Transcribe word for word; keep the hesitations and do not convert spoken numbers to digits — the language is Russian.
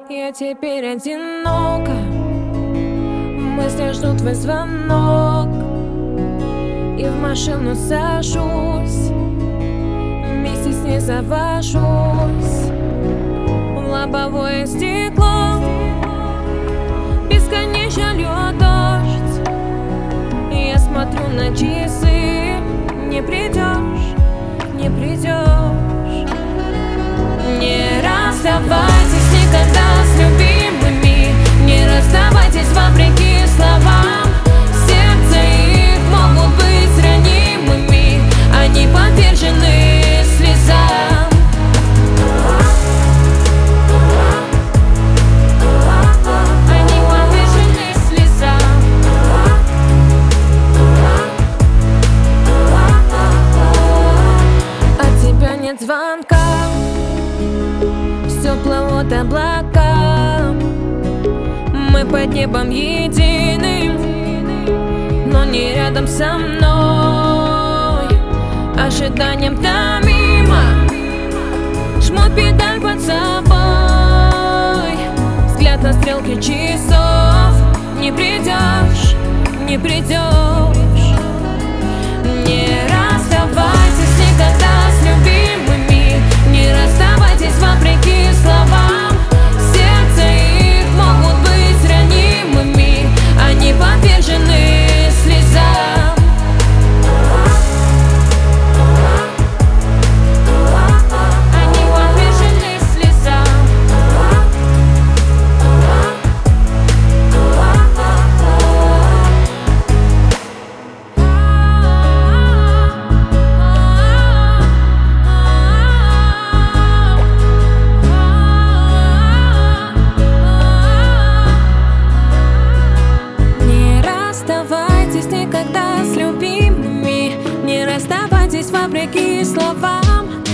Я теперь одинока, мысли ждут твой звонок, и в машину сажусь, вместе с ней завожусь в лобовое стекло. Бесконечно льет дождь, и я смотрю на часы. Не придешь, не придешь. Не расставайтесь никогда с любимыми, не расставайтесь вопреки словам. Сердце их могут быть ранимыми, они подвержены слезам. Они подвержены слезам. От тебя нет звонка, все плывут облака. Мы под небом единым, но не рядом со мной. Ожиданием томимо, жмут педаль под собой. Взгляд на стрелки часов. Не придешь, не придешь. Не расставайтесь никогда с любимыми, не расставайтесь вопреки словам. Сердце их могут быть ранимыми, они подвержены слезам. Они подвержены слезам. Никогда с любимыми, не расставайтесь вопреки словам.